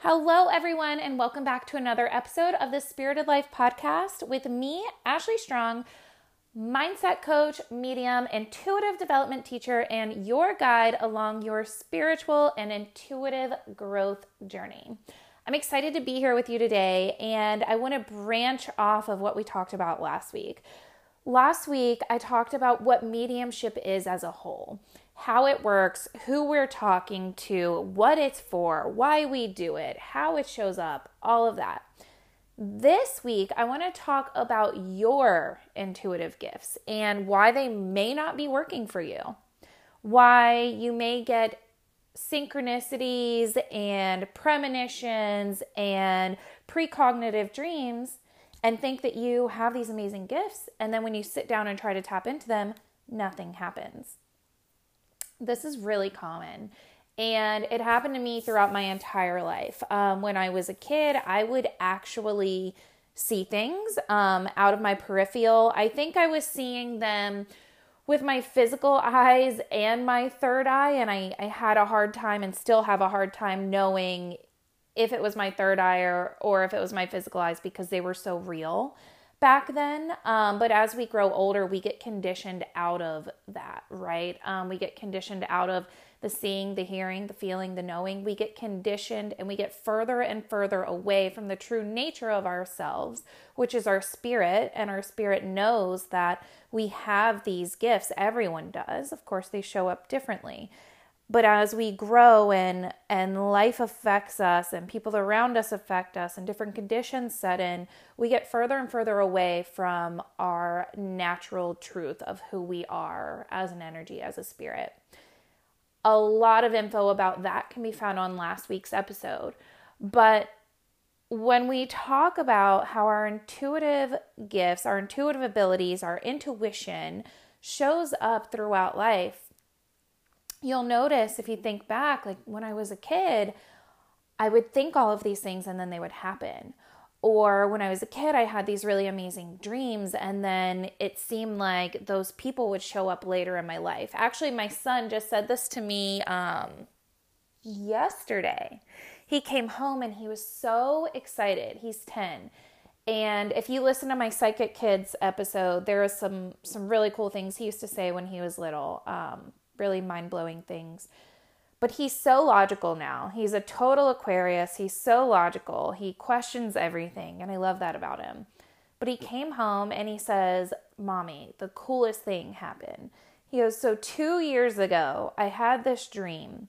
Hello, everyone, and welcome back to another episode of the Spirited Life podcast with me, Ashley Strong, mindset coach, medium, intuitive development teacher, and your guide along your spiritual and intuitive growth journey. I'm excited to be here with you today, and I want to branch off of what we talked about last week. Last week, I talked about what mediumship is as a whole, how it works, who we're talking to, what it's for, why we do it, how it shows up, all of that. This week, I want to talk about your intuitive gifts and why they may not be working for you, why you may get synchronicities and premonitions and precognitive dreams and think that you have these amazing gifts, and then when you sit down and try to tap into them, nothing happens. This is really common, and it happened to me throughout my entire life. When I was a kid, I would actually see things out of my peripheral. I think I was seeing them with my physical eyes and my third eye, and I had a hard time and still have a hard time knowing if it was my third eye or if it was my physical eyes because they were so real back then. But as we grow older, we get conditioned out of that, right? We get conditioned out of the seeing, the hearing, the feeling, the knowing. We get conditioned and we get further and further away from the true nature of ourselves, which is our spirit. And our spirit knows that we have these gifts. Everyone does. Of course, they show up differently. But as we grow and life affects us and people around us affect us and different conditions set in, we get further and further away from our natural truth of who we are as an energy, as a spirit. A lot of info about that can be found on last week's episode. But when we talk about how our intuitive gifts, our intuitive abilities, our intuition shows up throughout life, you'll notice if you think back, like when I was a kid, I would think all of these things and then they would happen. Or when I was a kid, I had these really amazing dreams and then it seemed like those people would show up later in my life. Actually, my son just said this to me yesterday. He came home and he was so excited. He's 10. And if you listen to my Psychic Kids episode, there are some really cool things he used to say when he was little. Really mind-blowing things. But he's so logical now. He's a total Aquarius. He's so logical. He questions everything, and I love that about him. But he came home and he says, "Mommy, the coolest thing happened." He goes, "So 2 years ago, I had this dream,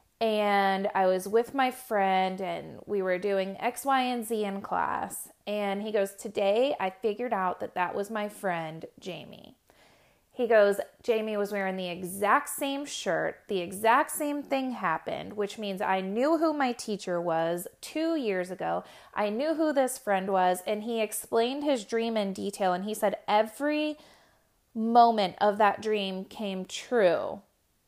and I was with my friend, and we were doing X, Y, and Z in class." And he goes, "Today, I figured out that was my friend, Jamie." He goes, "Jamie was wearing the exact same shirt. The exact same thing happened, which means I knew who my teacher was 2 years ago. I knew who this friend was." And he explained his dream in detail. And he said every moment of that dream came true.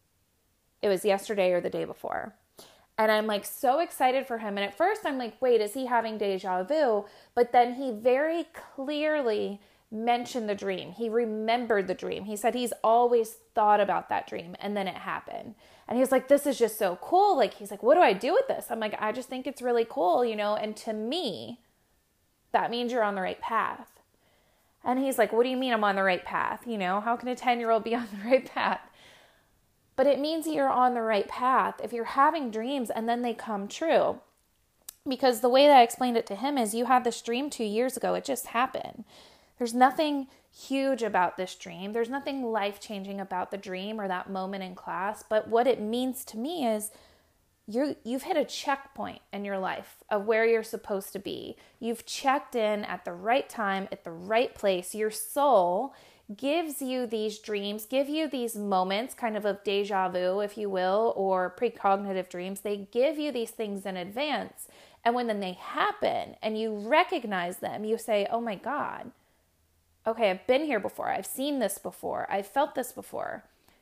It was yesterday or the day before. And I'm like so excited for him. And at first I'm like, wait, is he having deja vu? But then he very clearly mentioned the dream. He remembered the dream. He said he's always thought about that dream and then it happened. And he was like, "This is just so cool." Like, he's like, "What do I do with this?" I'm like, "I just think it's really cool, and to me, that means you're on the right path." And he's like, "What do you mean I'm on the right path? How can a 10-year-old be on the right path?" But it means you're on the right path if you're having dreams and then they come true. Because the way that I explained it to him is, you had this dream 2 years ago. It just happened. There's nothing huge about this dream. There's nothing life-changing about the dream or that moment in class. But what it means to me is you've hit a checkpoint in your life of where you're supposed to be. You've checked in at the right time, at the right place. Your soul gives you these dreams, give you these moments kind of deja vu, if you will, or precognitive dreams. They give you these things in advance. And when then they happen and you recognize them, you say, "Oh my God, okay, I've been here before. I've seen this before. I've felt this before."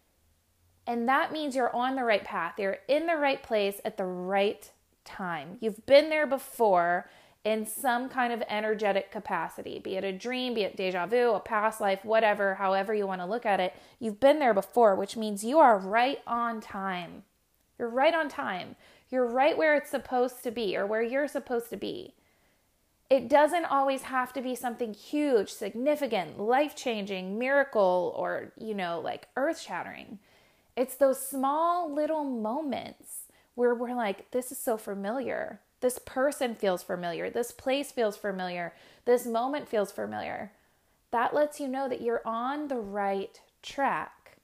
And that means you're on the right path. You're in the right place at the right time. You've been there before in some kind of energetic capacity, be it a dream, be it deja vu, a past life, whatever, however you want to look at it. You've been there before, which means you are right on time. You're right on time. You're right where it's supposed to be or where you're supposed to be. It doesn't always have to be something huge, significant, life-changing, miracle, or, like earth-shattering. It's those small little moments where we're like, this is so familiar. This person feels familiar. This place feels familiar. This moment feels familiar. That lets you know that you're on the right track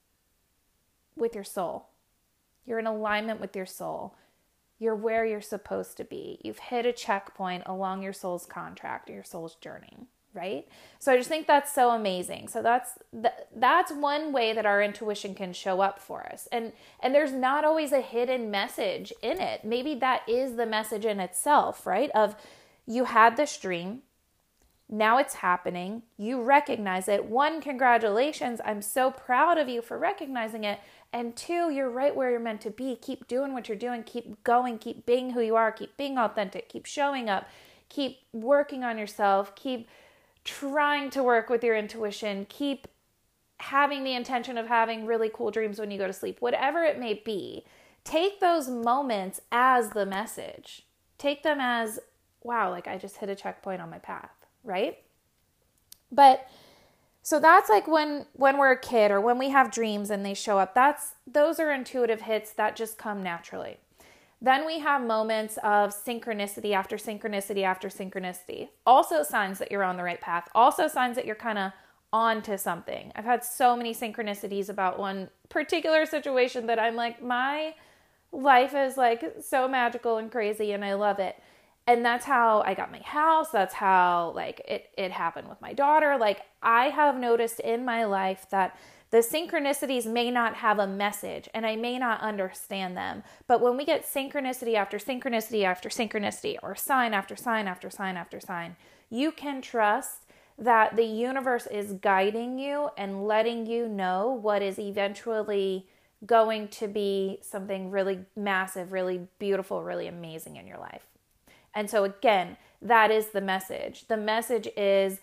with your soul. You're in alignment with your soul. You're where you're supposed to be. You've hit a checkpoint along your soul's contract or your soul's journey, right? So I just think that's so amazing. So that's one way that our intuition can show up for us. And there's not always a hidden message in it. Maybe that is the message in itself, right? Of you had this dream. Now it's happening. You recognize it. 1, congratulations. I'm so proud of you for recognizing it. And 2, you're right where you're meant to be. Keep doing what you're doing. Keep going. Keep being who you are. Keep being authentic. Keep showing up. Keep working on yourself. Keep trying to work with your intuition. Keep having the intention of having really cool dreams when you go to sleep. Whatever it may be, take those moments as the message. Take them as, wow, like I just hit a checkpoint on my path. Right? But so that's like when we're a kid or when we have dreams and they show up, those are intuitive hits that just come naturally. Then we have moments of synchronicity after synchronicity after synchronicity. Also signs that you're on the right path. Also signs that you're kind of on to something. I've had so many synchronicities about one particular situation that I'm like, my life is like so magical and crazy and I love it. And that's how I got my house. That's how like it happened with my daughter. Like I have noticed in my life that the synchronicities may not have a message and I may not understand them. But when we get synchronicity after synchronicity after synchronicity or sign after sign after sign after sign, you can trust that the universe is guiding you and letting you know what is eventually going to be something really massive, really beautiful, really amazing in your life. And so again, that is the message. The message is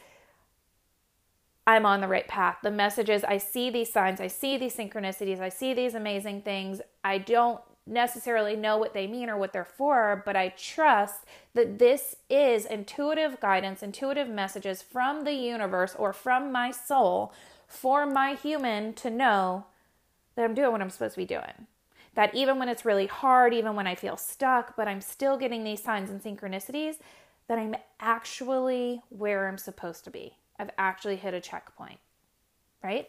I'm on the right path. The message is I see these signs, I see these synchronicities, I see these amazing things. I don't necessarily know what they mean or what they're for, but I trust that this is intuitive guidance, intuitive messages from the universe or from my soul for my human to know that I'm doing what I'm supposed to be doing. That even when it's really hard, even when I feel stuck, but I'm still getting these signs and synchronicities, that I'm actually where I'm supposed to be. I've actually hit a checkpoint, right?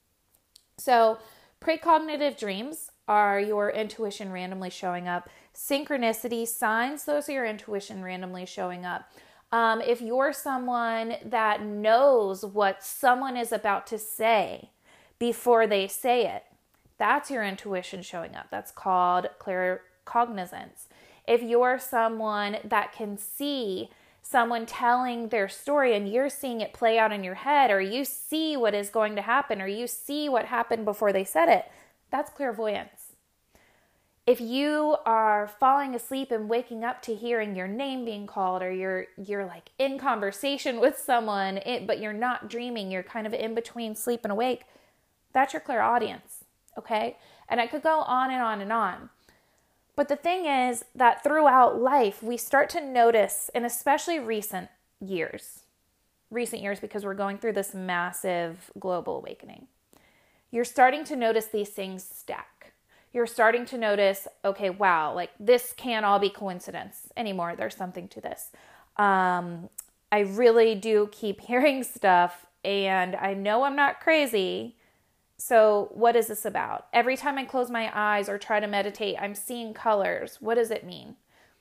So precognitive dreams are your intuition randomly showing up. Synchronicity signs, those are your intuition randomly showing up. If you're someone that knows what someone is about to say before they say it, that's your intuition showing up. That's called claircognizance. If you're someone that can see someone telling their story and you're seeing it play out in your head, or you see what is going to happen, or you see what happened before they said it, that's clairvoyance. If you are falling asleep and waking up to hearing your name being called, or you're like in conversation with someone, but you're not dreaming, you're kind of in between sleep and awake, that's your clairaudience. Okay? And I could go on and on and on. But the thing is that throughout life, we start to notice, and especially recent years, because we're going through this massive global awakening, you're starting to notice these things stack. You're starting to notice, okay, wow, like this can't all be coincidence anymore. There's something to this. I really do keep hearing stuff, and I know I'm not crazy. So what is this about? Every time I close my eyes or try to meditate, I'm seeing colors. What does it mean?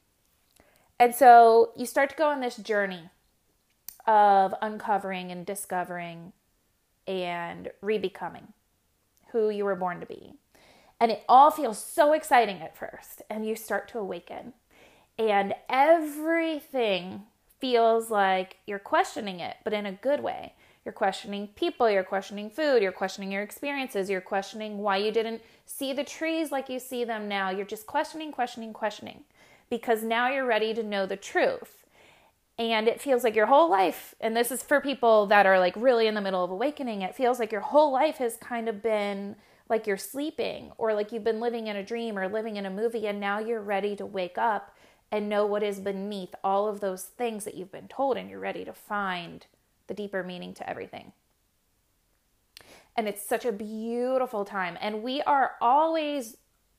And so you start to go on this journey of uncovering and discovering and rebecoming who you were born to be. And it all feels so exciting at first. And you start to awaken. And everything feels like you're questioning it, but in a good way. You're questioning people, you're questioning food, you're questioning your experiences, you're questioning why you didn't see the trees like you see them now. You're just questioning, because now you're ready to know the truth. And it feels like your whole life, and this is for people that are like really in the middle of awakening, it feels like your whole life has kind of been like you're sleeping, or like you've been living in a dream or living in a movie, and now you're ready to wake up and know what is beneath all of those things that you've been told, and you're ready to find the deeper meaning to everything. And it's such a beautiful time. And we are always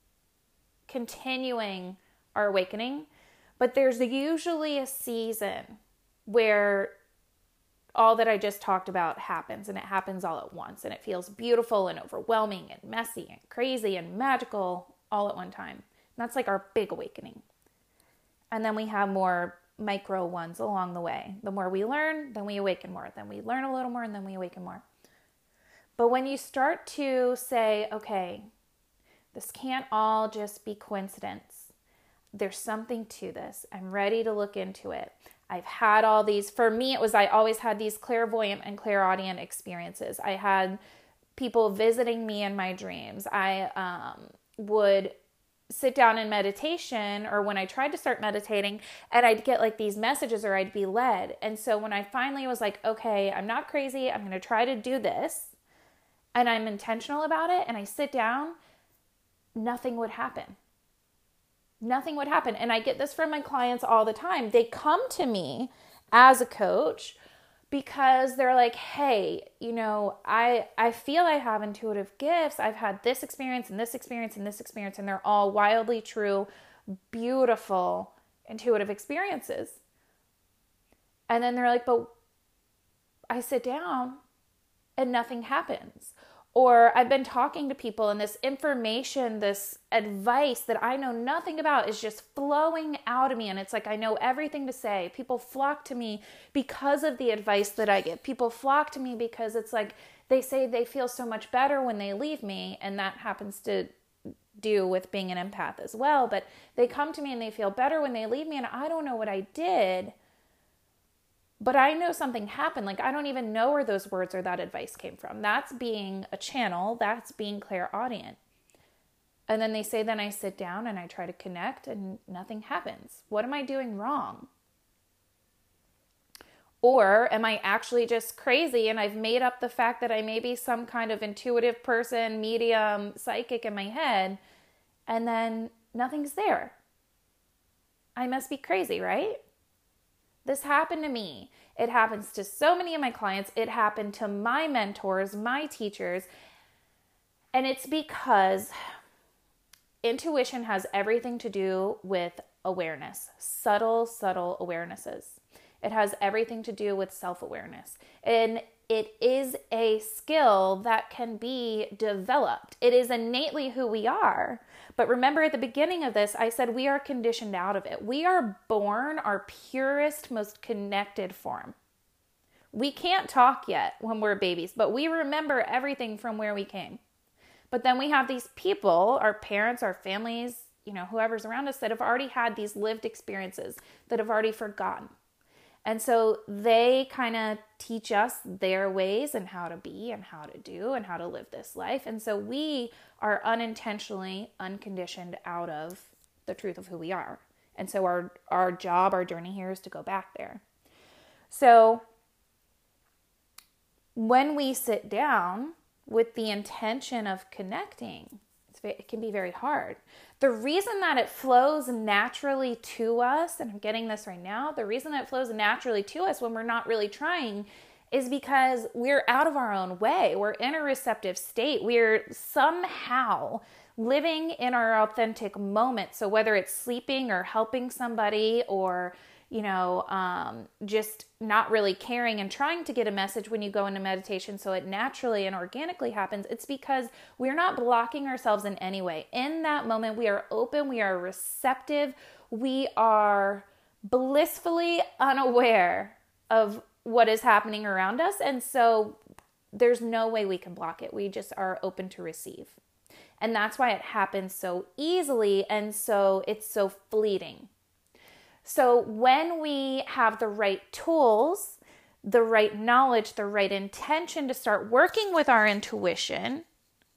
continuing our awakening, but there's usually a season where all that I just talked about happens, and it happens all at once, and it feels beautiful and overwhelming and messy and crazy and magical all at one time. And that's like our big awakening. And then we have more micro ones along the way. The more we learn, then we awaken more. Then we learn a little more, and then we awaken more. But when you start to say, okay, this can't all just be coincidence. There's something to this. I'm ready to look into it. I've had all these, for me, it was, I always had these clairvoyant and clairaudient experiences. I had people visiting me in my dreams. I would sit down in meditation, or when I tried to start meditating, and I'd get like these messages, or I'd be led. And so when I finally was like, okay, I'm not crazy, I'm going to try to do this, and I'm intentional about it, and I sit down, nothing would happen. Nothing would happen. And I get this from my clients all the time. They come to me as a coach because they're like, hey, you know, I feel I have intuitive gifts. I've had this experience and this experience and this experience, and they're all wildly true, beautiful, intuitive experiences. And then they're like, but I sit down and nothing happens. Or I've been talking to people, and this information, this advice that I know nothing about is just flowing out of me. And it's like I know everything to say. People flock to me because of the advice that I give. People flock to me because it's like they say they feel so much better when they leave me. And that happens to do with being an empath as well. But they come to me and they feel better when they leave me. And I don't know what I did, but I know something happened. Like, I don't even know where those words or that advice came from. That's being a channel. That's being clairaudient. And then they say, then I sit down and I try to connect and nothing happens. What am I doing wrong? Or am I actually just crazy and I've made up the fact that I may be some kind of intuitive person, medium, psychic in my head, and then nothing's there? I must be crazy, right? This happened to me. It happens to so many of my clients. It happened to my mentors, my teachers. And it's because intuition has everything to do with awareness, subtle awarenesses. It has everything to do with self-awareness. And it is a skill that can be developed. It is innately who we are. But remember, at the beginning of this, I said we are conditioned out of it. We are born our purest, most connected form. We can't talk yet when we're babies, but we remember everything from where we came. But then we have these people, our parents, our families, you know, whoever's around us, that have already had these lived experiences, that have already forgotten. And so they kind of teach us their ways and how to be and how to do and how to live this life. And so we are unintentionally unconditioned out of the truth of who we are. And so our job, our journey here is to go back there. So when we sit down with the intention of connecting, it can be very hard. The reason that it flows naturally to us, and I'm getting this right now, the reason that it flows naturally to us when we're not really trying is because we're out of our own way. We're in a receptive state. We're somehow living in our authentic moment. So whether it's sleeping or helping somebody or, you know, just not really caring and trying to get a message when you go into meditation so it naturally and organically happens, it's because we're not blocking ourselves in any way. In that moment, we are open, we are receptive, we are blissfully unaware of what is happening around us. And so there's no way we can block it. We just are open to receive. And that's why it happens so easily, and so it's so fleeting. So when we have the right tools, the right knowledge, the right intention to start working with our intuition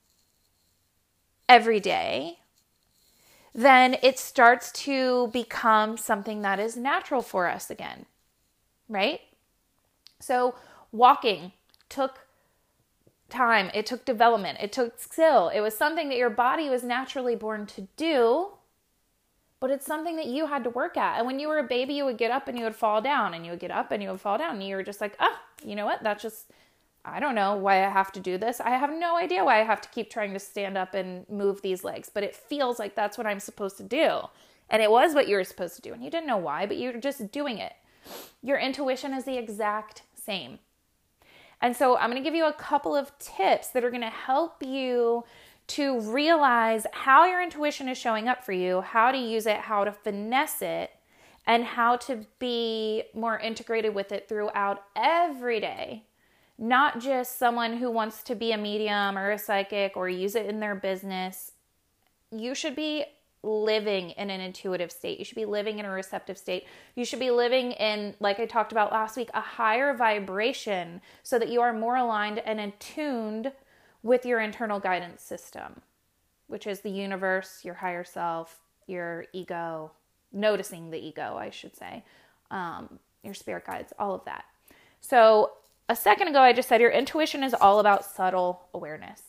every day, then it starts to become something that is natural for us again, right? So walking took time. It took development. It took skill. It was something that your body was naturally born to do, but it's something that you had to work at. And when you were a baby, you would get up and you would fall down, and you would get up and you would fall down. And you were just like, you know what? That's just, I don't know why I have to do this. I have no idea why I have to keep trying to stand up and move these legs, but it feels like that's what I'm supposed to do. And it was what you were supposed to do. And you didn't know why, but you were just doing it. Your intuition is the exact same. And so I'm going to give you a couple of tips that are going to help you to realize how your intuition is showing up for you, how to use it, how to finesse it, and how to be more integrated with it throughout every day. Not just someone who wants to be a medium or a psychic or use it in their business. You should be living in an intuitive state. You should be living in a receptive state. You should be living in, like I talked about last week, a higher vibration so that you are more aligned and attuned with your internal guidance system, which is the universe, your higher self, your ego, noticing the ego, I should say, your spirit guides, all of that. So a second ago, I just said your intuition is all about subtle awareness.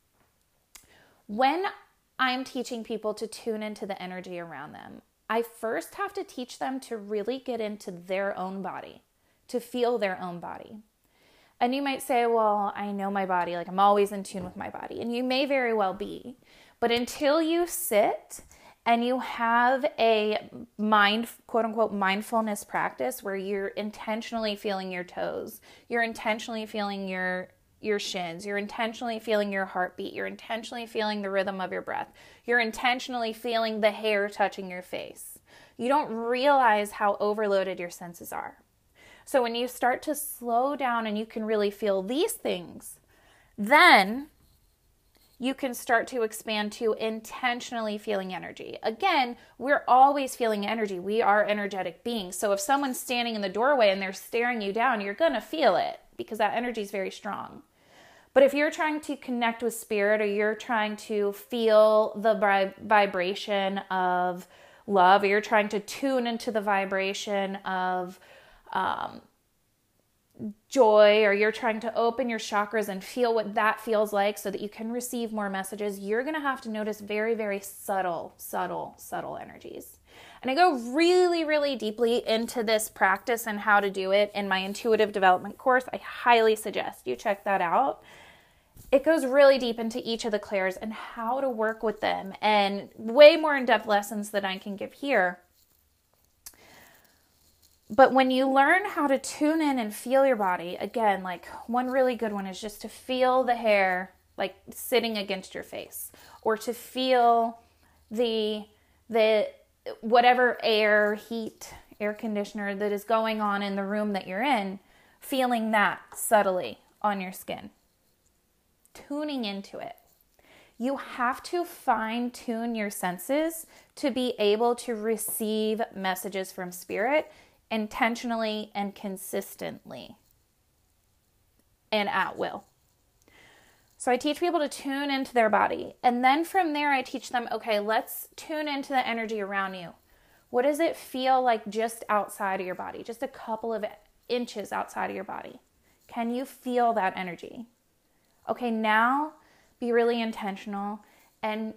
When I'm teaching people to tune into the energy around them, I first have to teach them to really get into their own body, to feel their own body. And you might say, well, I know my body, like I'm always in tune with my body. And you may very well be, but until you sit and you have a quote unquote, mindfulness practice where you're intentionally feeling your toes, you're intentionally feeling your shins, you're intentionally feeling your heartbeat, you're intentionally feeling the rhythm of your breath, you're intentionally feeling the hair touching your face. You don't realize how overloaded your senses are. So when you start to slow down and you can really feel these things, then you can start to expand to intentionally feeling energy. Again, we're always feeling energy. We are energetic beings. So if someone's standing in the doorway and they're staring you down, you're going to feel it because that energy is very strong. But if you're trying to connect with spirit or you're trying to feel the vibration of love, or you're trying to tune into the vibration of joy, or you're trying to open your chakras and feel what that feels like so that you can receive more messages, you're going to have to notice very, very subtle energies. And I go really, really deeply into this practice and how to do it in my intuitive development course. I highly suggest you check that out. It goes really deep into each of the clairs and how to work with them, and way more in-depth lessons than I can give here. But when you learn how to tune in and feel your body, again, like one really good one is just to feel the hair like sitting against your face, or to feel the whatever air conditioner that is going on in the room that you're in, feeling that subtly on your skin, tuning into it. You have to fine tune your senses to be able to receive messages from spirit intentionally and consistently and at will. So I teach people to tune into their body. And then from there, I teach them, okay, let's tune into the energy around you. What does it feel like just outside of your body? Just a couple of inches outside of your body. Can you feel that energy? Okay, now be really intentional and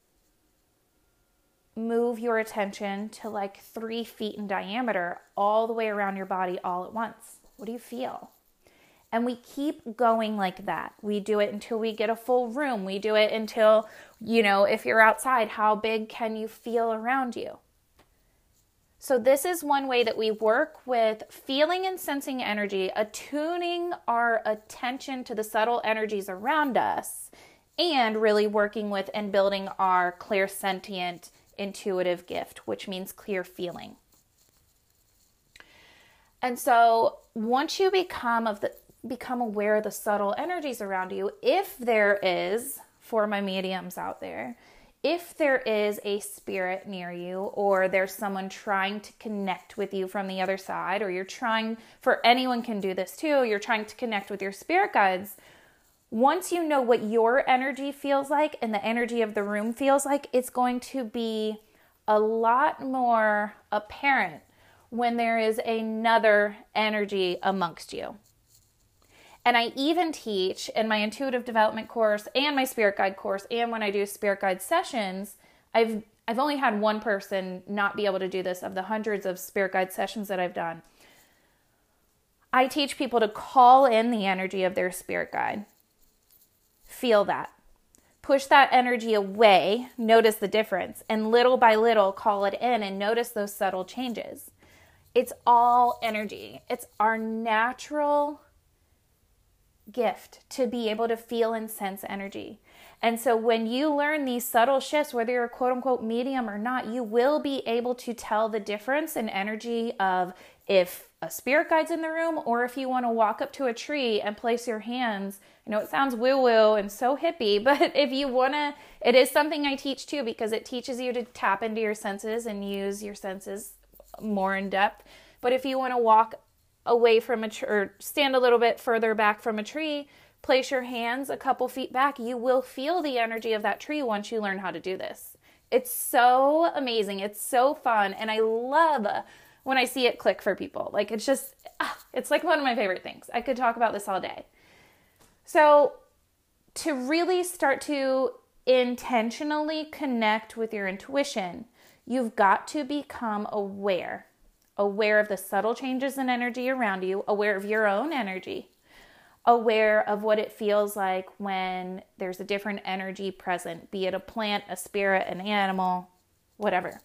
move your attention to like 3 feet in diameter all the way around your body all at once. What do you feel? And we keep going like that. We do it until we get a full room. We do it until, if you're outside, how big can you feel around you? So this is one way that we work with feeling and sensing energy, attuning our attention to the subtle energies around us, and really working with and building our clairsentient intuitive gift, which means clear feeling. And so once you become aware of the subtle energies around you, if there is, for my mediums out there, if there is a spirit near you, or there's someone trying to connect with you from the other side, or anyone can do this too, you're trying to connect with your spirit guides, once you know what your energy feels like and the energy of the room feels like, it's going to be a lot more apparent when there is another energy amongst you. And I even teach in my intuitive development course and my spirit guide course, and when I do spirit guide sessions, I've only had one person not be able to do this of the hundreds of spirit guide sessions that I've done. I teach people to call in the energy of their spirit guide. Feel that. Push that energy away, notice the difference, and little by little call it in and notice those subtle changes. It's all energy. It's our natural gift to be able to feel and sense energy. And so when you learn these subtle shifts, whether you're a quote unquote medium or not, you will be able to tell the difference in energy of if a spirit guide's in the room, or if you want to walk up to a tree and place your hands. I know it sounds woo-woo and so hippie, but if you want to, it is something I teach too, because it teaches you to tap into your senses and use your senses more in depth. But if you want to walk away from a tree or stand a little bit further back from a tree, place your hands a couple feet back, you will feel the energy of that tree once you learn how to do this. It's so amazing. It's so fun. And I love when I see it click for people. Like, it's just, it's like one of my favorite things. I could talk about this all day. So to really start to intentionally connect with your intuition, you've got to become aware of the subtle changes in energy around you, aware of your own energy, aware of what it feels like when there's a different energy present, be it a plant, a spirit, an animal, whatever.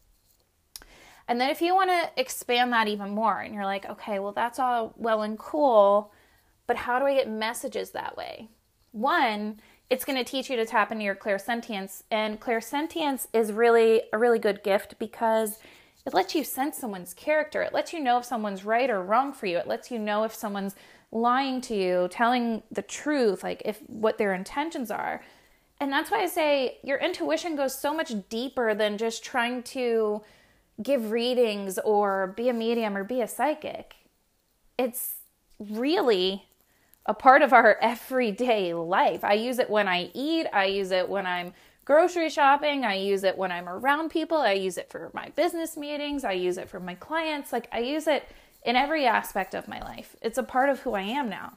And then if you want to expand that even more and you're like, okay, well, that's all well and cool, but how do I get messages that way? One, it's going to teach you to tap into your clairsentience. And clairsentience is really a really good gift because it lets you sense someone's character. It lets you know if someone's right or wrong for you. It lets you know if someone's lying to you, telling the truth, like if what their intentions are. And that's why I say your intuition goes so much deeper than just trying to give readings or be a medium or be a psychic. It's really a part of our everyday life. I use it when I eat. I use it when I'm grocery shopping. I use it when I'm around people. I use it for my business meetings. I use it for my clients. Like, I use it in every aspect of my life. It's a part of who I am now.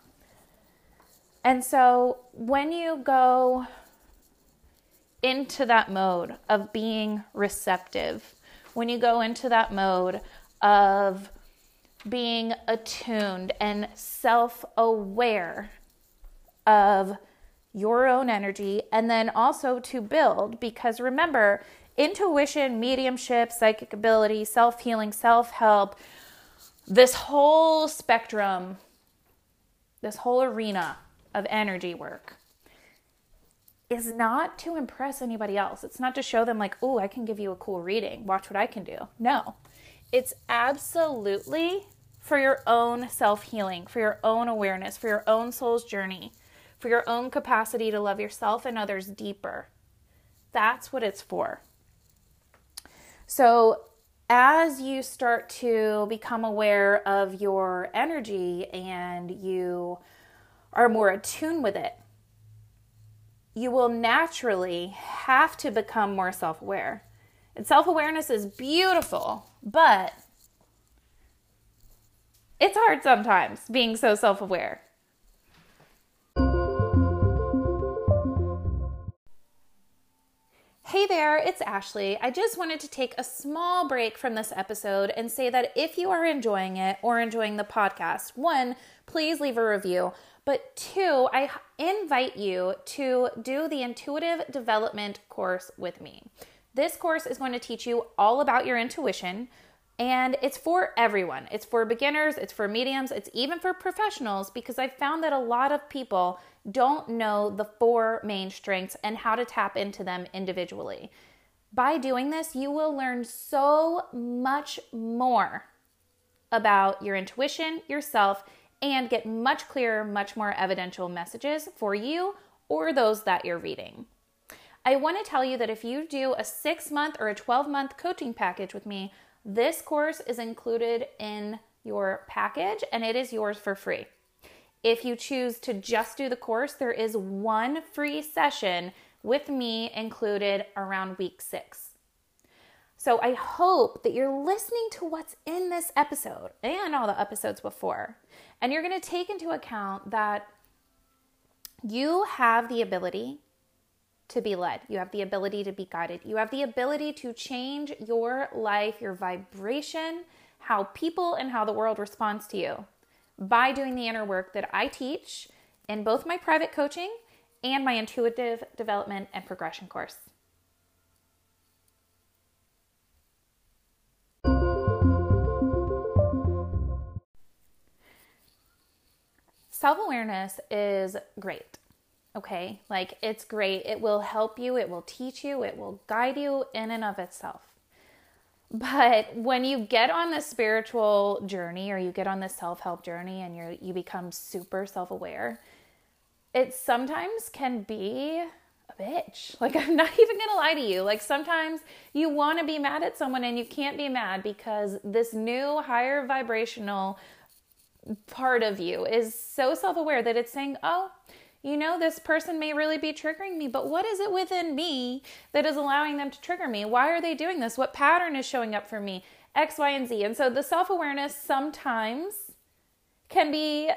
And so when you go into that mode of being receptive, when you go into that mode of being attuned and self-aware of your own energy, and then also to build, because remember, intuition, mediumship, psychic ability, self-healing, self-help, this whole spectrum, this whole arena of energy work is not to impress anybody else. It's not to show them like, oh, I can give you a cool reading. Watch what I can do. No, it's absolutely for your own self-healing, for your own awareness, for your own soul's journey, for your own capacity to love yourself and others deeper. That's what it's for. So as you start to become aware of your energy and you are more attuned with it, you will naturally have to become more self-aware. And self-awareness is beautiful, but it's hard sometimes being so self-aware. Hey there, it's Ashley. I just wanted to take a small break from this episode and say that if you are enjoying it or enjoying the podcast, one, please leave a review. But two, I invite you to do the Intuitive Development course with me. This course is going to teach you all about your intuition, and it's for everyone. It's for beginners, it's for mediums, it's even for professionals, because I've found that a lot of people don't know the 4 main strengths and how to tap into them individually. By doing this, you will learn so much more about your intuition, yourself, and get much clearer, much more evidential messages for you or those that you're reading. I want to tell you that if you do a 6-month or a 12-month coaching package with me, this course is included in your package and it is yours for free. If you choose to just do the course, there is 1 free session with me included around week 6. So I hope that you're listening to what's in this episode and all the episodes before. And you're going to take into account that you have the ability to be led. You have the ability to be guided. You have the ability to change your life, your vibration, how people and how the world responds to you by doing the inner work that I teach in both my private coaching and my intuitive development and progression course. Self-awareness is great, okay? Like, it's great. It will help you. It will teach you. It will guide you in and of itself. But when you get on the spiritual journey, or you get on the self-help journey, and you become super self-aware, it sometimes can be a bitch. Like, I'm not even gonna lie to you. Like, sometimes you want to be mad at someone and you can't be mad because this new higher vibrational part of you is so self-aware that it's saying, oh, you know, this person may really be triggering me, but what is it within me that is allowing them to trigger me? Why are they doing this? What pattern is showing up for me? X, Y, and Z. And so the self-awareness sometimes can be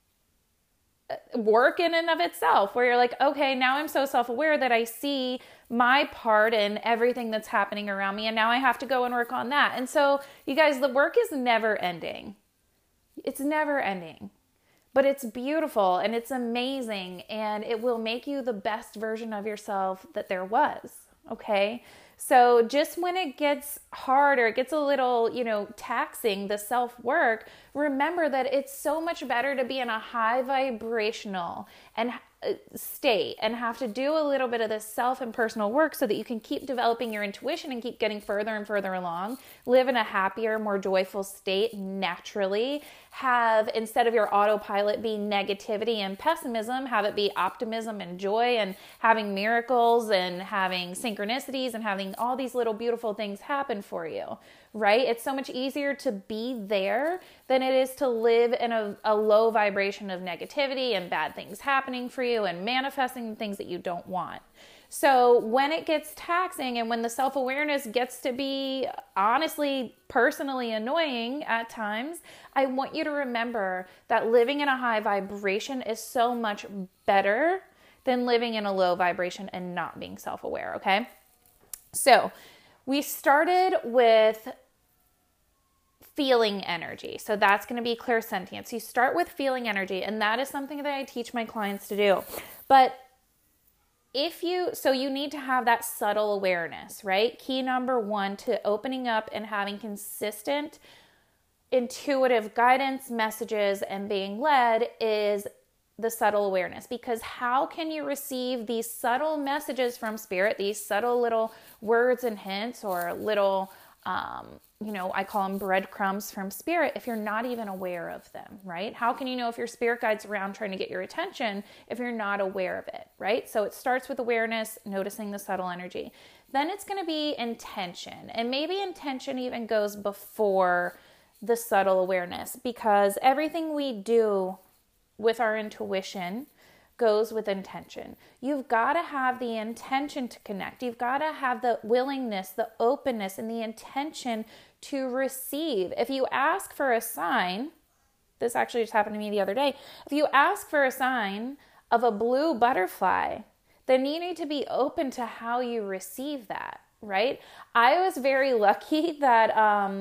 work in and of itself, where you're like, okay, now I'm so self-aware that I see my part in everything that's happening around me, and now I have to go and work on that. And so, you guys, the work is never ending. It's never ending, but it's beautiful and it's amazing, and it will make you the best version of yourself that there was. Okay. So just when it gets hard, or it gets a little, taxing, the self-work, remember that it's so much better to be in a high vibrational and state and have to do a little bit of this self and personal work so that you can keep developing your intuition and keep getting further and further along, live in a happier, more joyful state naturally, have, instead of your autopilot be negativity and pessimism, have it be optimism and joy, and having miracles and having synchronicities and having all these little beautiful things happen for you, right? It's so much easier to be there than it is to live in a low vibration of negativity and bad things happening for you and manifesting things that you don't want. So when it gets taxing and when the self-awareness gets to be honestly, personally annoying at times, I want you to remember that living in a high vibration is so much better than living in a low vibration and not being self-aware, okay? So we started with feeling energy. So that's going to be clairsentience. You start with feeling energy, and that is something that I teach my clients to do. But you need to have that subtle awareness, right? Key number 1 to opening up and having consistent intuitive guidance, messages, and being led is the subtle awareness. Because how can you receive these subtle messages from spirit, these subtle little words and hints, or little, I call them breadcrumbs from spirit, if you're not even aware of them, right? How can you know if your spirit guide's around trying to get your attention if you're not aware of it, right? So it starts with awareness, noticing the subtle energy. Then it's going to be intention. And maybe intention even goes before the subtle awareness, because everything we do with our intuition goes with intention. You've got to have the intention to connect. You've got to have the willingness, the openness, and the intention to receive. If you ask for a sign, this actually just happened to me the other day. If you ask for a sign of a blue butterfly, then you need to be open to how you receive that, right? I was very lucky that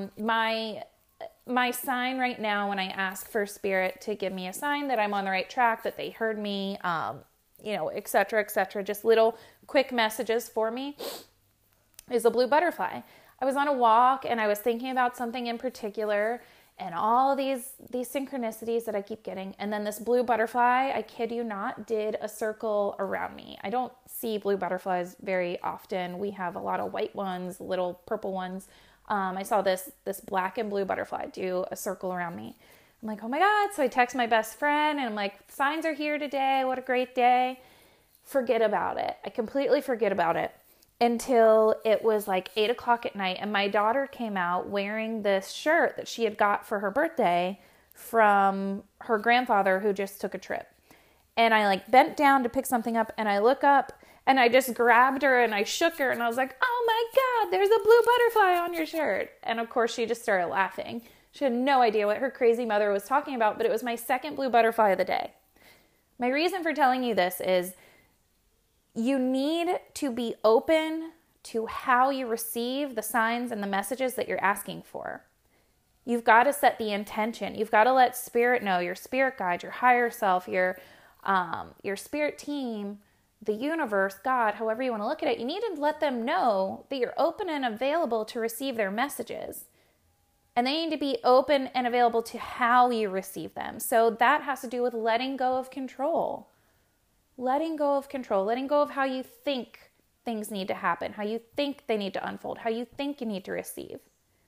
my sign right now, when I ask for spirit to give me a sign that I'm on the right track, that they heard me, et cetera, just little quick messages for me, is a blue butterfly. I was on a walk and I was thinking about something in particular, and all these synchronicities that I keep getting. And then this blue butterfly, I kid you not, did a circle around me. I don't see blue butterflies very often. We have a lot of white ones, little purple ones. I saw this black and blue butterfly do a circle around me. I'm like, oh my God. So I text my best friend and I'm like, signs are here today. What a great day. Forget about it. I completely forget about it until it was like 8:00 at night. And my daughter came out wearing this shirt that she had got for her birthday from her grandfather who just took a trip. And I bent down to pick something up, and I look up And I just grabbed her and I shook her and I was like, oh my God, there's a blue butterfly on your shirt. And of course she just started laughing. She had no idea what her crazy mother was talking about, but it was my second blue butterfly of the day. My reason for telling you this is you need to be open to how you receive the signs and the messages that you're asking for. You've got to set the intention. You've got to let spirit know, your spirit guide, your higher self, your spirit team, the universe, God, however you want to look at it. You need to let them know that you're open and available to receive their messages. And they need to be open and available to how you receive them. So that has to do with letting go of control. Letting go of control. Letting go of how you think things need to happen. How you think they need to unfold. How you think you need to receive.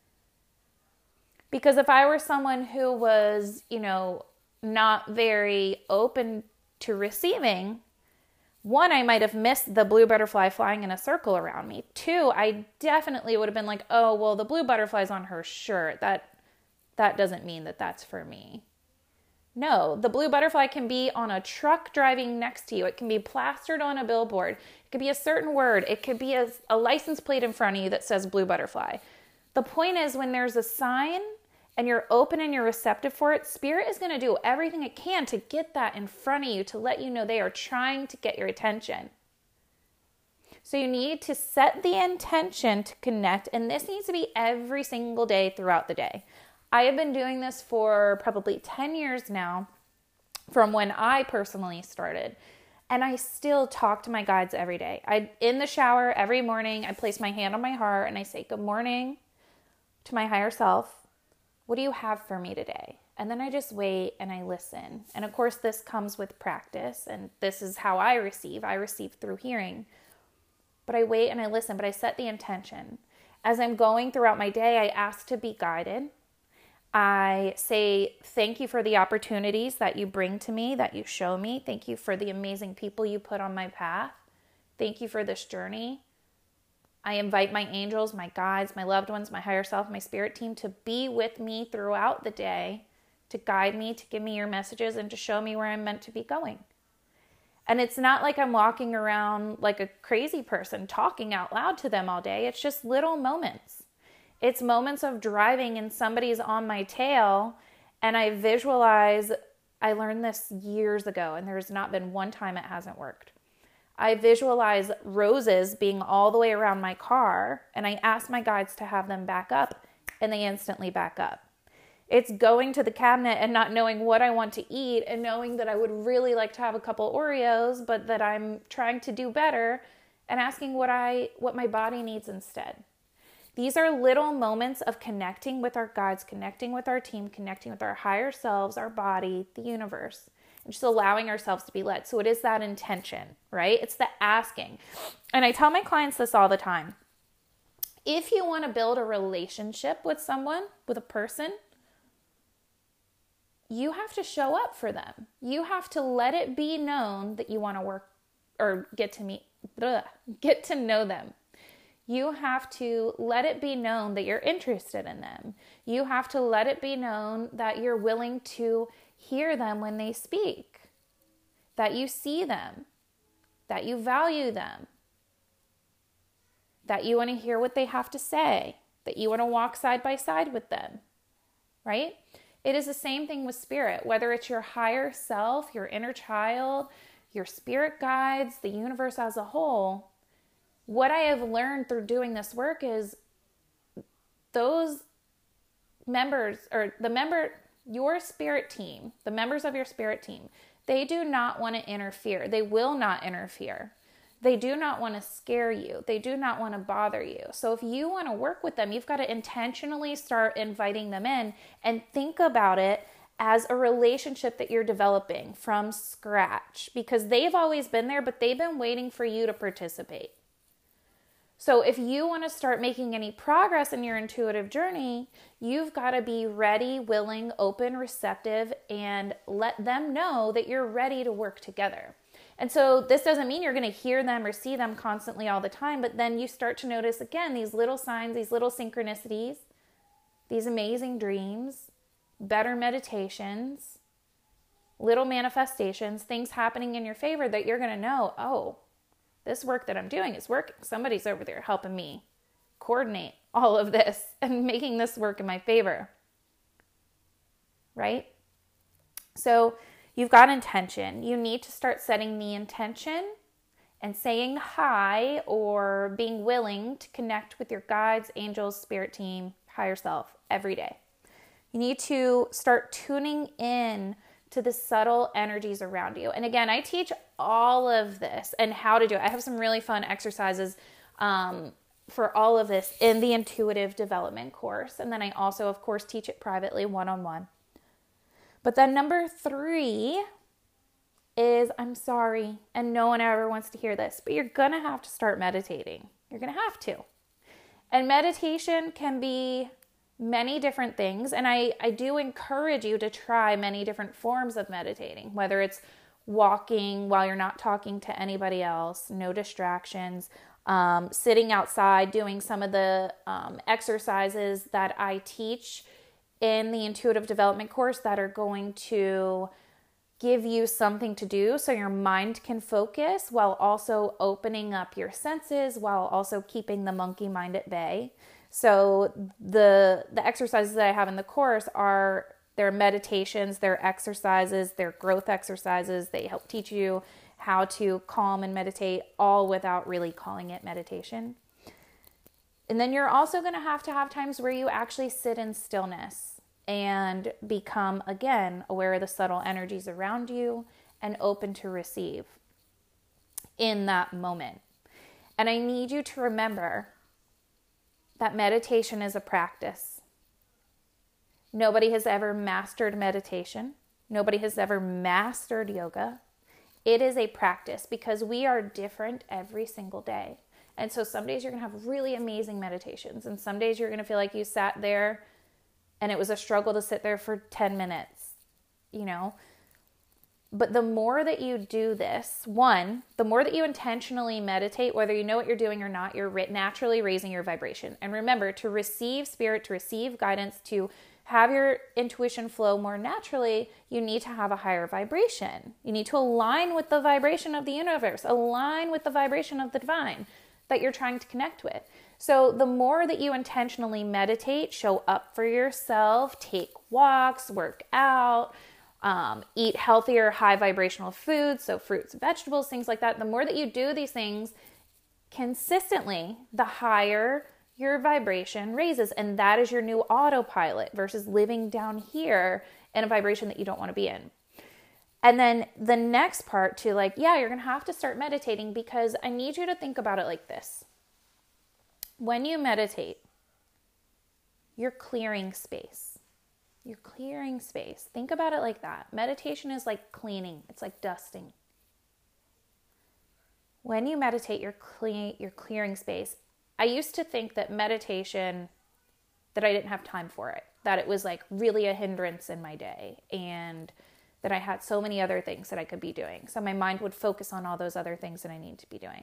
Because if I were someone who was, not very open to receiving, one, I might have missed the blue butterfly flying in a circle around me. Two, I definitely would have been like, oh, well, the blue butterfly's on her shirt. That doesn't mean that that's for me. No, the blue butterfly can be on a truck driving next to you. It can be plastered on a billboard. It could be a certain word. It could be a license plate in front of you that says blue butterfly. The point is, when there's a sign and you're open and you're receptive for it, Spirit is going to do everything it can to get that in front of you, to let you know they are trying to get your attention. So you need to set the intention to connect, and this needs to be every single day throughout the day. I have been doing this for probably 10 years now, from when I personally started, and I still talk to my guides every day. In the shower every morning, I place my hand on my heart and I say, good morning to my higher self. What do you have for me today? And then I just wait and I listen. And of course, this comes with practice. And this is how I receive. I receive through hearing. But I wait and I listen, but I set the intention. As I'm going throughout my day, I ask to be guided. I say, thank you for the opportunities that you bring to me, that you show me. Thank you for the amazing people you put on my path. Thank you for this journey. I invite my angels, my guides, my loved ones, my higher self, my spirit team to be with me throughout the day, to guide me, to give me your messages, and to show me where I'm meant to be going. And it's not like I'm walking around like a crazy person talking out loud to them all day. It's just little moments. It's moments of driving and somebody's on my tail and I visualize, I learned this years ago and there's not been one time it hasn't worked. I visualize roses being all the way around my car, and I ask my guides to have them back up, and they instantly back up. It's going to the cabinet and not knowing what I want to eat and knowing that I would really like to have a couple Oreos, but that I'm trying to do better, and asking what my body needs instead. These are little moments of connecting with our guides, connecting with our team, connecting with our higher selves, our body, the universe. And just allowing ourselves to be led. So it is that intention, right? It's the asking. And I tell my clients this all the time. If you want to build a relationship with someone, with a person, you have to show up for them. You have to let it be known that you want to work or get to know them. You have to let it be known that you're interested in them. You have to let it be known that you're willing to hear them when they speak, that you see them, that you value them, that you want to hear what they have to say, that you want to walk side by side with them, right? It is the same thing with spirit, whether it's your higher self, your inner child, your spirit guides, the universe as a whole. What I have learned through doing this work is those members your spirit team, the members of your spirit team, they do not want to interfere. They will not interfere. They do not want to scare you. They do not want to bother you. So if you want to work with them, you've got to intentionally start inviting them in and think about it as a relationship that you're developing from scratch, because they've always been there, but they've been waiting for you to participate. So if you want to start making any progress in your intuitive journey, you've got to be ready, willing, open, receptive, and let them know that you're ready to work together. And so this doesn't mean you're going to hear them or see them constantly all the time, but then you start to notice, again, these little signs, these little synchronicities, these amazing dreams, better meditations, little manifestations, things happening in your favor that you're going to know, oh, This work that I'm doing is working. Somebody's over there helping me coordinate all of this and making this work in my favor, right? So you've got intention. You need to start setting the intention and saying hi or being willing to connect with your guides, angels, spirit team, higher self every day. You need to start tuning in to the subtle energies around you. And again, I teach all of this and how to do it. I have some really fun exercises for all of this in the intuitive development course. And then I also, of course, teach it privately one-on-one. But then number 3 is, I'm sorry, and no one ever wants to hear this, but you're going to have to start meditating. You're going to have to. And meditation can be many different things. And I do encourage you to try many different forms of meditating, whether it's walking while you're not talking to anybody else, no distractions, sitting outside, doing some of the exercises that I teach in the intuitive development course that are going to give you something to do so your mind can focus while also opening up your senses, while also keeping the monkey mind at bay. So the exercises that I have in the course are their meditations, their exercises, their growth exercises. They help teach you how to calm and meditate, all without really calling it meditation. And then you're also going to have times where you actually sit in stillness and become, again, aware of the subtle energies around you and open to receive in that moment. And I need you to remember that meditation is a practice. Nobody has ever mastered meditation. Nobody has ever mastered yoga. It is a practice because we are different every single day. And so some days you're going to have really amazing meditations, and some days you're going to feel like you sat there and it was a struggle to sit there for 10 minutes, you know. But the more that you do this, the more that you intentionally meditate, whether you know what you're doing or not, you're naturally raising your vibration. And remember, to receive spirit, to receive guidance, to have your intuition flow more naturally, you need to have a higher vibration. You need to align with the vibration of the universe, align with the vibration of the divine that you're trying to connect with. So the more that you intentionally meditate, show up for yourself, take walks, work out, eat healthier, high vibrational foods, so fruits, vegetables, things like that. The more that you do these things consistently, the higher your vibration raises. And that is your new autopilot versus living down here in a vibration that you don't want to be in. And then the next part to you're going to have to start meditating, because I need you to think about it like this. When you meditate, you're clearing space. You're clearing space. Think about it like that. Meditation is like cleaning. It's like dusting. When you meditate, you're clearing space. I used to think that meditation, that I didn't have time for it, that it was like really a hindrance in my day, and that I had so many other things that I could be doing. So my mind would focus on all those other things that I need to be doing.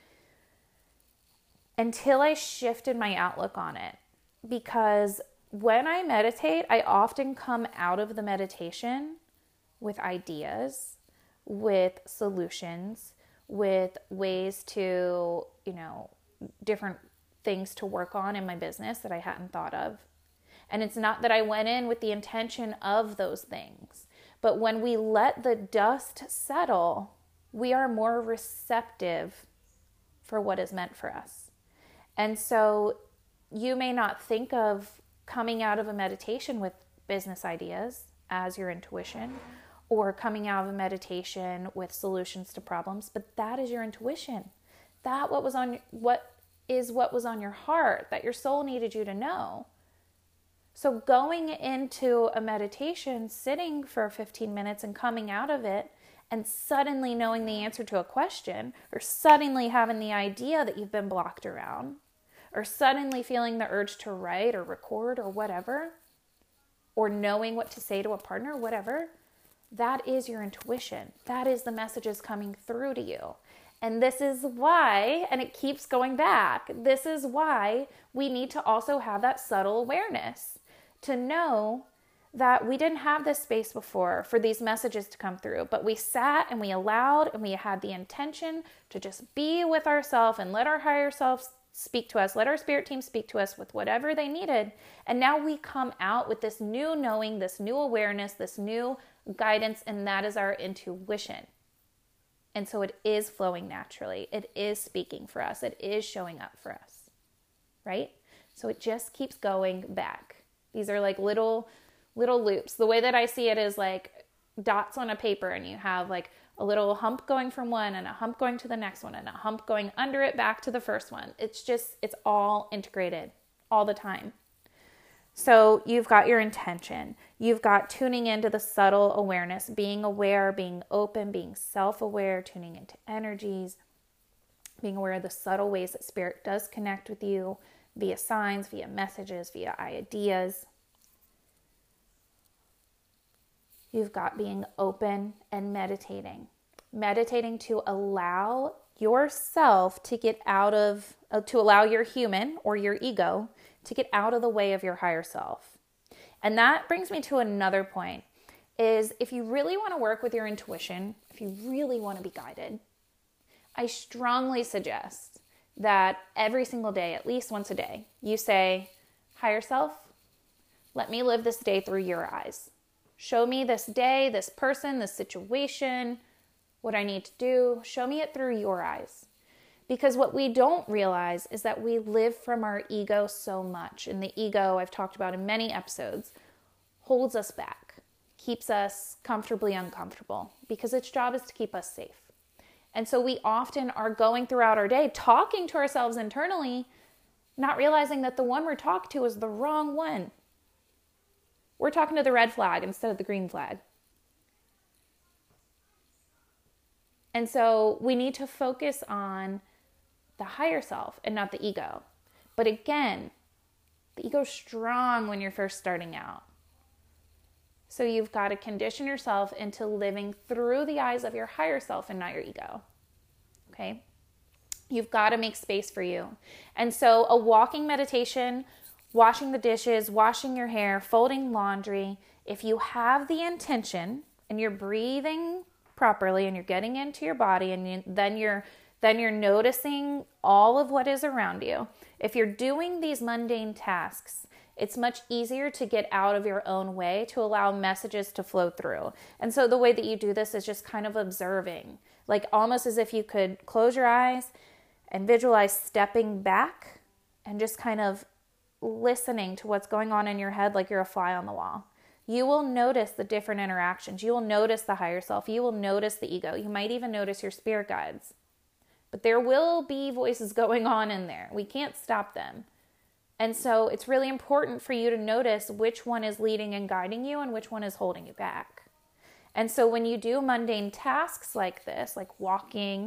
Until I shifted my outlook on it. Because when I meditate, I often come out of the meditation with ideas, with solutions, with ways to, different things to work on in my business that I hadn't thought of. And it's not that I went in with the intention of those things. But when we let the dust settle, we are more receptive for what is meant for us. And so you may not think of coming out of a meditation with business ideas as your intuition, or coming out of a meditation with solutions to problems, but that is your intuition. What was on your heart, that your soul needed you to know. So going into a meditation, sitting for 15 minutes and coming out of it and suddenly knowing the answer to a question, or suddenly having the idea that you've been blocked around, or suddenly feeling the urge to write or record or whatever, or knowing what to say to a partner, whatever, that is your intuition. That is the messages coming through to you. And this is why, and it keeps going back, this is why we need to also have that subtle awareness to know that we didn't have this space before for these messages to come through, but we sat and we allowed and we had the intention to just be with ourselves and let our higher selves speak to us, let our spirit team speak to us with whatever they needed. And now we come out with this new knowing, this new awareness, this new guidance, and that is our intuition. And so it is flowing naturally. It is speaking for us. It is showing up for us, right? So it just keeps going back. These are like little loops. The way that I see it is like dots on a paper, and you have like a little hump going from one and a hump going to the next one and a hump going under it back to the first one. It's all integrated all the time. So you've got your intention. You've got tuning into the subtle awareness, being aware, being open, being self-aware, tuning into energies, being aware of the subtle ways that spirit does connect with you via signs, via messages, via ideas. You've got being open and meditating to allow yourself to get out of, to allow your human or your ego to get out of the way of your higher self. And that brings me to another point, is if you really want to work with your intuition, if you really want to be guided, I strongly suggest that every single day, at least once a day, you say, higher self, let me live this day through your eyes. Show me this day, this person, this situation, what I need to do. Show me it through your eyes. Because what we don't realize is that we live from our ego so much. And the ego, I've talked about in many episodes, holds us back, keeps us comfortably uncomfortable, because its job is to keep us safe. And so we often are going throughout our day talking to ourselves internally, not realizing that the one we're talking to is the wrong one. We're talking to the red flag instead of the green flag. And so we need to focus on the higher self and not the ego. But again, the ego's strong when you're first starting out. So you've got to condition yourself into living through the eyes of your higher self and not your ego. Okay? You've got to make space for you. And so a walking meditation, washing the dishes, washing your hair, folding laundry, if you have the intention and you're breathing properly and you're getting into your body, and then you're noticing all of what is around you. If you're doing these mundane tasks, it's much easier to get out of your own way to allow messages to flow through. And so the way that you do this is just kind of observing, like almost as if you could close your eyes and visualize stepping back and just kind of listening to what's going on in your head like you're a fly on the wall. You will notice the different interactions. You will notice the higher self. You will notice the ego. You might even notice your spirit guides. But there will be voices going on in there. We can't stop them. And so it's really important for you to notice which one is leading and guiding you and which one is holding you back. And so when you do mundane tasks like this, like walking,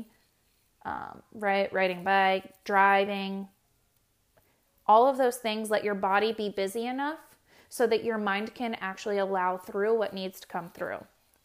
riding bike, driving, all of those things, let your body be busy enough so that your mind can actually allow through what needs to come through.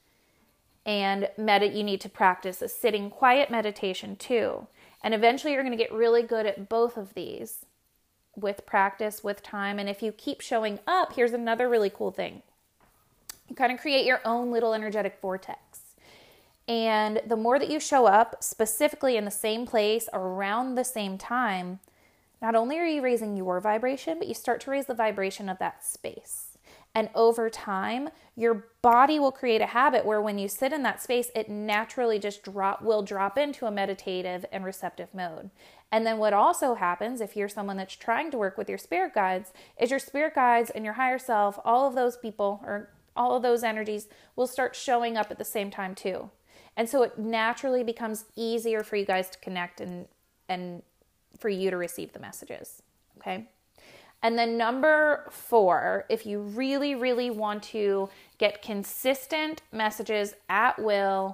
And you need to practice a sitting quiet meditation too. And eventually you're going to get really good at both of these with practice, with time. And if you keep showing up, here's another really cool thing. You kind of create your own little energetic vortex. And the more that you show up specifically in the same place around the same time, not only are you raising your vibration, but you start to raise the vibration of that space. And over time, your body will create a habit where when you sit in that space, it naturally just will drop into a meditative and receptive mode. And then what also happens, if you're someone that's trying to work with your spirit guides, is your spirit guides and your higher self, all of those people or all of those energies will start showing up at the same time too. And so it naturally becomes easier for you guys to connect and for you to receive the messages, okay? And then number 4, if you really, really want to get consistent messages at will,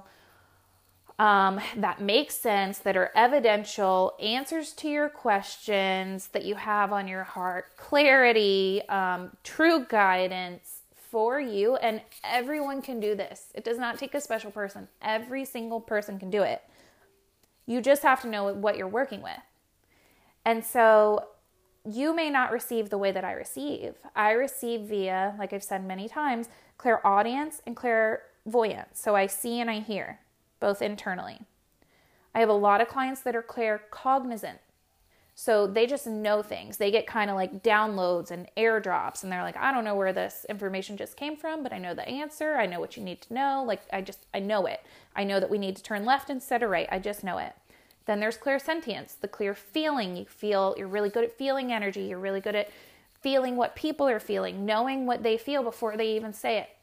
that make sense, that are evidential, answers to your questions that you have on your heart, clarity, true guidance for you, and everyone can do this. It does not take a special person. Every single person can do it. You just have to know what you're working with. And so you may not receive the way that I receive. I receive via, like I've said many times, clairaudience and clairvoyance. So I see and I hear, both internally. I have a lot of clients that are claircognizant. So they just know things. They get kind of like downloads and airdrops, and they're like, I don't know where this information just came from, but I know the answer. I know what you need to know. Like I know it. I know that we need to turn left instead of right. I just know it. Then there's clairsentience, the clear feeling. You're really good at feeling energy. You're really good at feeling what people are feeling, knowing what they feel before they even say it.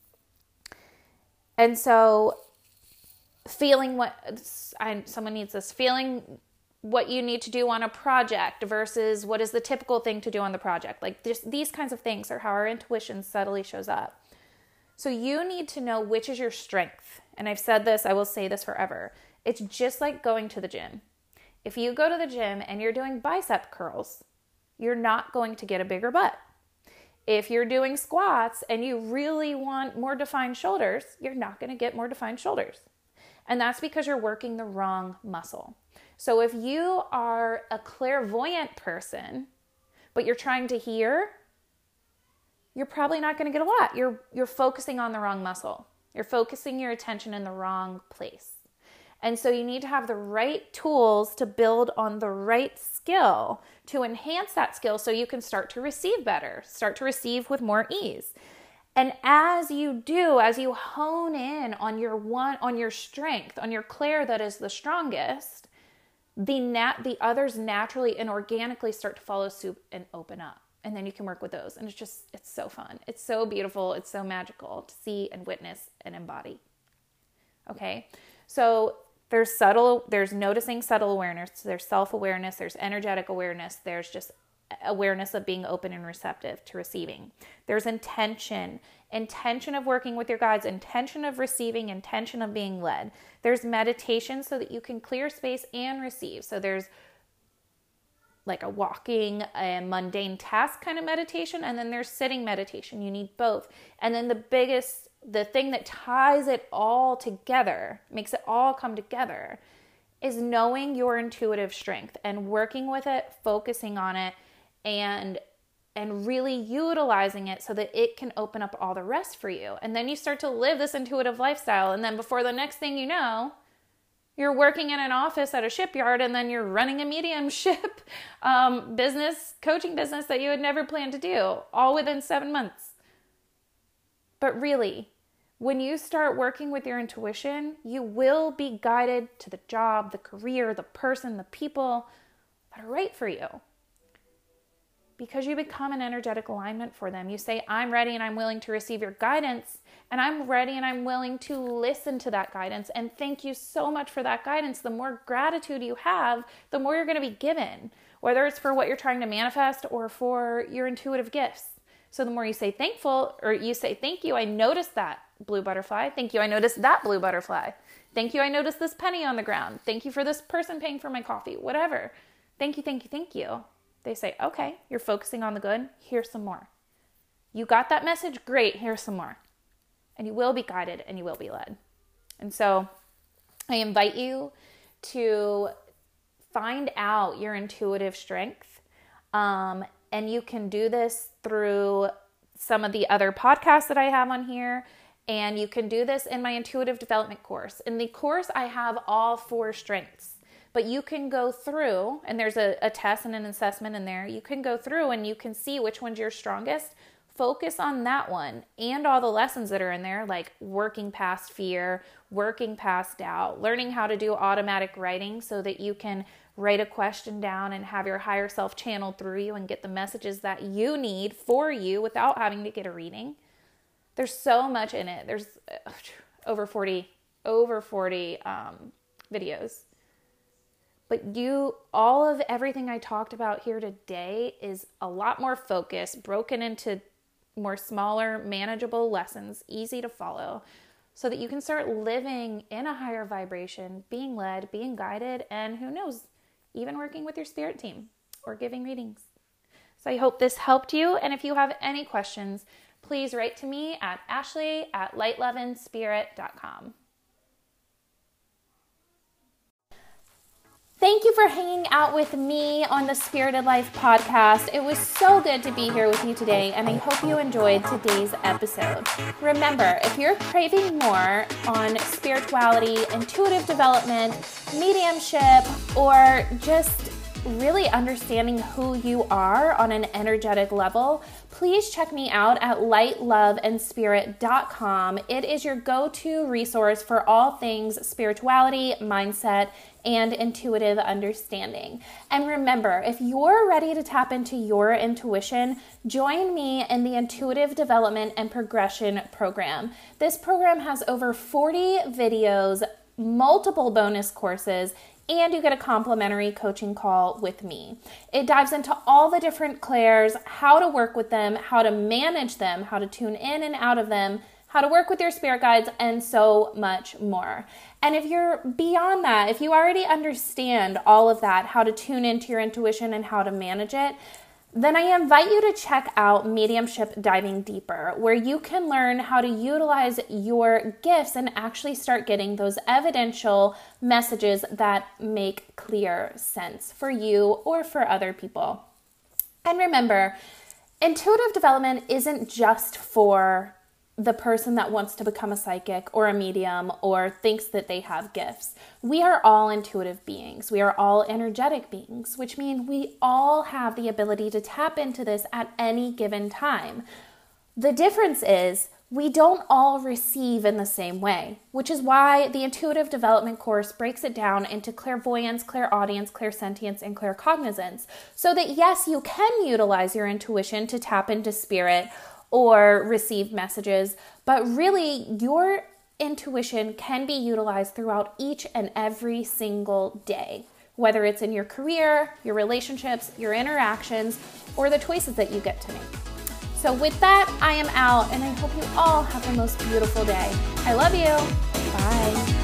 And so feeling someone needs this, feeling what you need to do on a project versus what is the typical thing to do on the project. Like just these kinds of things are how our intuition subtly shows up. So you need to know which is your strength. And I've said this, I will say this forever. It's just like going to the gym. If you go to the gym and you're doing bicep curls, you're not going to get a bigger butt. If you're doing squats and you really want more defined shoulders, you're not going to get more defined shoulders. And that's because you're working the wrong muscle. So if you are a clairvoyant person, but you're trying to hear, you're probably not going to get a lot. You're focusing on the wrong muscle. You're focusing your attention in the wrong place. And so you need to have the right tools to build on the right skill to enhance that skill so you can start to receive better, start to receive with more ease. And as you hone in on your strength, on your clair that is the strongest, the others naturally and organically start to follow suit and open up. And then you can work with those. And it's so fun. It's so beautiful. It's so magical to see and witness and embody. Okay. So there's noticing subtle awareness. There's self-awareness. There's energetic awareness. There's just awareness of being open and receptive to receiving. There's intention of working with your guides, intention of receiving, intention of being led. There's meditation so that you can clear space and receive. So there's like a mundane task kind of meditation, and then there's sitting meditation. You need both. And then the thing that ties it all together, makes it all come together, is knowing your intuitive strength and working with it, focusing on it, and really utilizing it so that it can open up all the rest for you. And then you start to live this intuitive lifestyle. And then before the next thing you know, you're working in an office at a shipyard, and then you're running a mediumship coaching business that you had never planned to do, all within 7 months. But really, when you start working with your intuition, you will be guided to the job, the career, the person, the people that are right for you. Because you become an energetic alignment for them. You say, I'm ready and I'm willing to receive your guidance, and I'm ready and I'm willing to listen to that guidance. And thank you so much for that guidance. The more gratitude you have, the more you're going to be given, whether it's for what you're trying to manifest or for your intuitive gifts. So the more you say thankful, or you say, thank you, I noticed that blue butterfly. Thank you, I noticed that blue butterfly. Thank you, I noticed this penny on the ground. Thank you for this person paying for my coffee, whatever. Thank you, thank you, thank you. They say, okay, you're focusing on the good. Here's some more. You got that message? Great. Here's some more. And you will be guided and you will be led. And so I invite you to find out your intuitive strength. And you can do this through some of the other podcasts that I have on here. And you can do this in my intuitive development course. In the course, I have all 4 strengths. But you can go through, and there's a test and an assessment in there. You can go through and you can see which one's your strongest. Focus on that one and all the lessons that are in there, like working past fear, working past doubt, learning how to do automatic writing so that you can write a question down and have your higher self channeled through you and get the messages that you need for you without having to get a reading. There's so much in it. There's over 40 videos. But all of everything I talked about here today is a lot more focused, broken into more smaller, manageable lessons, easy to follow, so that you can start living in a higher vibration, being led, being guided, and who knows, even working with your spirit team or giving readings. So I hope this helped you. And if you have any questions, please write to me at ashley@lightloveandspirit.com. Thank you for hanging out with me on the Spirited Life podcast. It was so good to be here with you today, and I hope you enjoyed today's episode. Remember, if you're craving more on spirituality, intuitive development, mediumship, or just really understanding who you are on an energetic level, please check me out at lightloveandspirit.com. It is your go-to resource for all things spirituality, mindset, and intuitive understanding. And remember, if you're ready to tap into your intuition, join me in the Intuitive Development and Progression Program. This program has over 40 videos, multiple bonus courses, and you get a complimentary coaching call with me. It dives into all the different clairs, how to work with them, how to manage them, how to tune in and out of them, how to work with your spirit guides, and so much more. And if you're beyond that, if you already understand all of that, how to tune into your intuition and how to manage it, then I invite you to check out Mediumship Diving Deeper, where you can learn how to utilize your gifts and actually start getting those evidential messages that make clear sense for you or for other people. And remember, intuitive development isn't just for the person that wants to become a psychic or a medium or thinks that they have gifts. We are all intuitive beings. We are all energetic beings, which means we all have the ability to tap into this at any given time. The difference is we don't all receive in the same way, which is why the Intuitive Development course breaks it down into clairvoyance, clairaudience, clairsentience, and claircognizance, so that yes, you can utilize your intuition to tap into spirit or receive messages, but really your intuition can be utilized throughout each and every single day, whether it's in your career, your relationships, your interactions, or the choices that you get to make. So with that, I am out, and I hope you all have the most beautiful day. I love you. Bye.